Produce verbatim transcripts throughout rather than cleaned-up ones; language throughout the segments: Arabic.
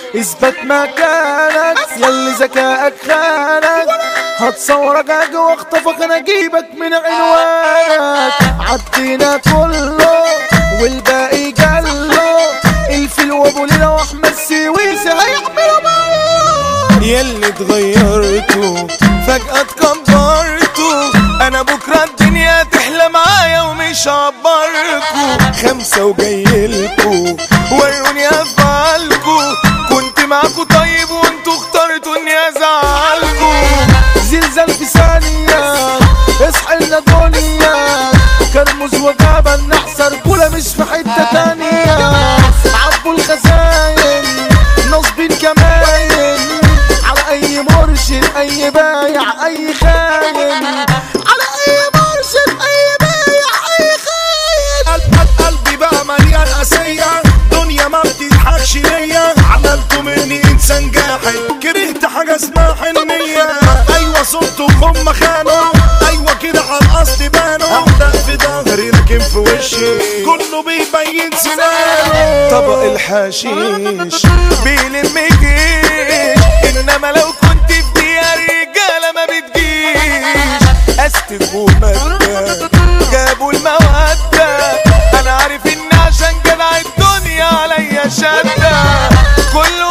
اثبت مكانك ياللي ذكائك خانك، هتصورك اجي واخطفك انا اجيبك من عنوانك. عدينا كله والباقي جله، الفيل وابو ليلى واحمد سويسي هيعملوا معايا. ياللي اتغيرتوا فجأة اتكبرتوا، انا بكرة الدنيا تحلى معايا ومش هعبركوا. خمسة وجايلكوا وروني افعالكوا، كنت معاكوا طيب وانتوا اخترتوا اني ازعلكوا. زلزال في ثانية اصحى لنا دنيا، كرموز وجبل نحسر كولا مش في حتة تانية. عبوا الخزاين نصبين كماين، على اي مرشد اي بايع اي خاين، على اي مرشد اي بايع اي خاين. قلب قلبي بقى مليان قاسية، دنيا ما بتضحكش ليا، عملتوا مني انسان جاحد، كرهت حاجة اسمها حنية. ايوه صوتكم خانوا، ايوه كده على القصد بانوا، ابدأ في ظهري لكن في وشي كله بيبين سنانه. طبق الحشيش بيلم جيش، انما لو كنت في دقيقة رجالة ما بتجيش. استف ومادة جابوا المودة، انا عارف ان عشان جدع الدنيا عليا شدة. كله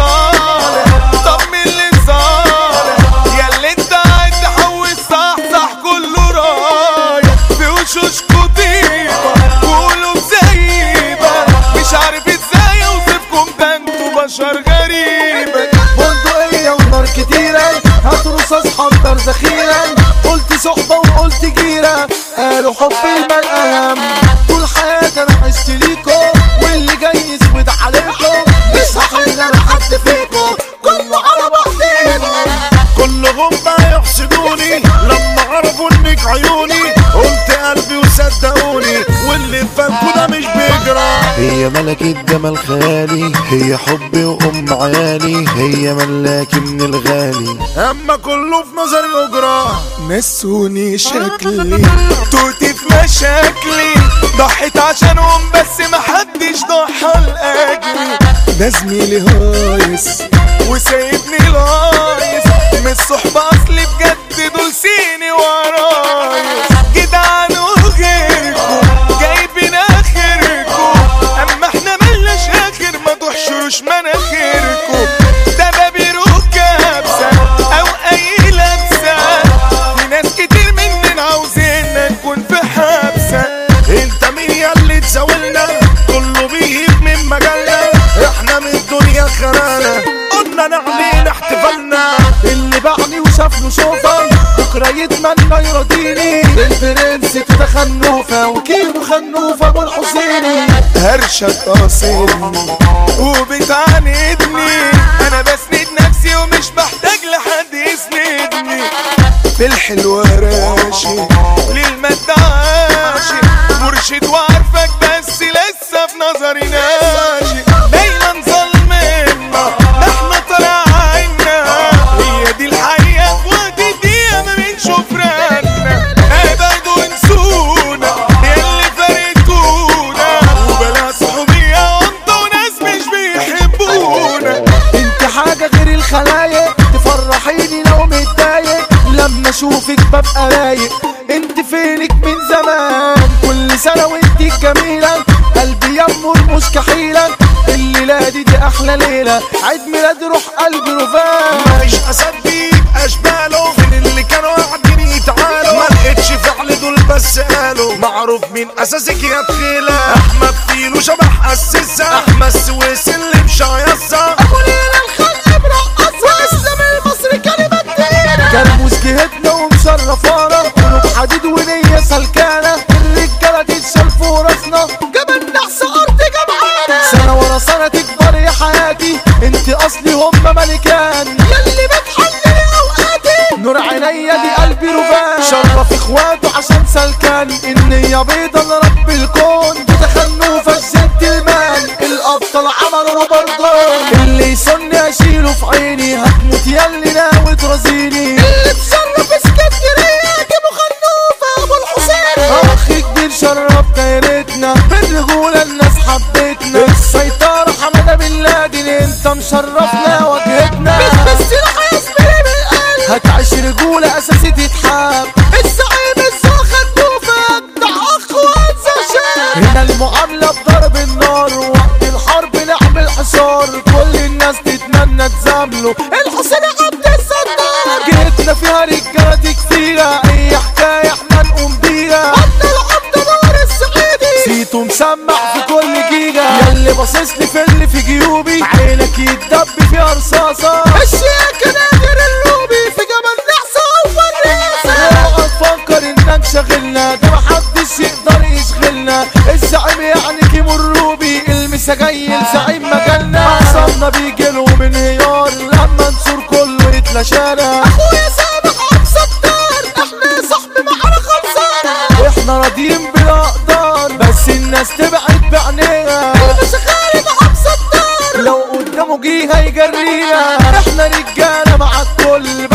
مصالح طب مين اللي صالح، ياللي انت قاعد تحوش صح صح كله رايح في وشوشكوا طيبة وقولوا بزيبة. مش عارف ازاي اوصفكم ده انتوا بشر غريبة. بندقية ونار كتيرة هترص اصحاب ذخيرة، قلت صحبة وقلت جيرة قالوا حب المال اهم. طول حياتي انا عشت ليكو واللي جاي يسود عليكم، مش هحل انا حد فيكم كله على بعضينا. كلهم بقى يحسدوني لما عرفوا انك عيوني، قلت قلبي وصدقوني واللي فاكوا ده مش بيجرى. هي ملكة جمال خيالي، هي حبي وام عيالي، هي ملاكي من الغالي، اما كله في نظري اجرى. نسوني شكلي توتي في مشاكلي، ضحيت عشانهم بس محدش ضحى لاجلي. ده زميلي هايس وسايبني لايس، من الصحبة اصلي بجد دول سيني ورايس. جدعان وغيركم جايبين اخركم، اما احنا ملناش اخر ما تحشروش مناخيركم. ده بابيرو كابسة او اي لابسة، في ناس كتير مننا عاوزيننا نكون في حبسة. انت مين ياللي تزاولنا، كله بيهيب من مجالنا، احنا من الدنيا خلانا قلنا نعمل احتفالنا. اللي باعني وشاف له شوفة بكرة يتمنى يرضيني، البرنس توتا خنوفة وكيلو خنوفة ابو الحسيني. هرشك قاصدني وبتعاندني، انا بسند نفسي ومش بحتاج لحد يسندني. بالحلوة راشي للمادة عاشي، مرشد وعارفك بس لسه في نظري ناشي. دايما ظلمنا احنا طالع عنا، هي دي الحقيقة في وقت الدقيقة ما بنشوف رنا. ابعدوا انسونا ياللي فارقونا، وبلا صحوبية وانتوا ناس مش بيحبونا. انت حاجة غير الخلايق تفرحيني لو متضايق، لما اشوفك ببقى رايق. انت فينك من زمان كل سنة وانت الجميلة، قلبي يمر مش كحيلة. الليلة دي دي احلى ليلة، عيد ميلاد روح قلبي رفان. مش اصدق اشباله فين اللي كانوا قاعدين يتعالوا، ما لقيتش فعل دول بس قالوا معروف من اساسك يا تخيلة. احمد فيلو شبح اسسة، احمد سويسي اللي مش هيصة، ابو ليلى الخلق برقصة، واسلام المصري كلمة تقيلة. كرموز جهتنا ومشرفانا، قلوب حديد ونية سلكانة، الرجالة تتشال فوق راسنا، جبل نحس ارض جمعانة. سنة ورا سنة تكبر يا حياتي، انت اصلي هم ملكان، ياللي بتحللي اوقاتي. نور عينيا دي قلبي ربان، شرف اخواته عشان سلكان، النية بيضة لرب الكون. تتخنوا في الجد المال، الابطال عملوا برضان، اللي يسني اشيله في عيني، هتموت ياللي ناوي ترازيني. اللي تشرف اسكندرية جيبوا خنوفة ابو الحسين، اخ كبير شرف دايرتنا، بالرجولة الناس حبتنا. السيطرة حمادة بن لادن. انت مشرفنا واجهتنا بس السلاح يا زميلي بالقلب هتعيش رجولة اساسي تتحب الزعيم الزوخ خدوفك ده اخ وانسى شاب هنا المعاملة بضرب النار وقت الحرب نعمل حصار كل الناس تتمنى تزامله الحسين عبد الستار جيتنا فيها رجالة كتيرة اي حكاية احنا نقوم بيها قلنا العبد نور السعيدي سيتو مسمع في كل جيجا ياللي باصصلي في اللي في جيوبي عينك يتدب فيها رصاصة الشياكة نادر اللوبي في جبل نحسة وفريسة اوعى تفكر انك شاغلنا ده محدش يقدر يشغلنا الزعيم يعني كيمو الروبي المسا جاي الزعيم مجالنا معصمنا بيجيله من هيار لما نصور كله يتلاشانا اخويا سامح عبد ستار احنا صاحبي معانا خلصانة احنا راضيين بلا اقدار بس الناس تبعد بعينيها المسا خارج عبد ستار لو قدامه جه هيجرينا احنا رجالة مع الكل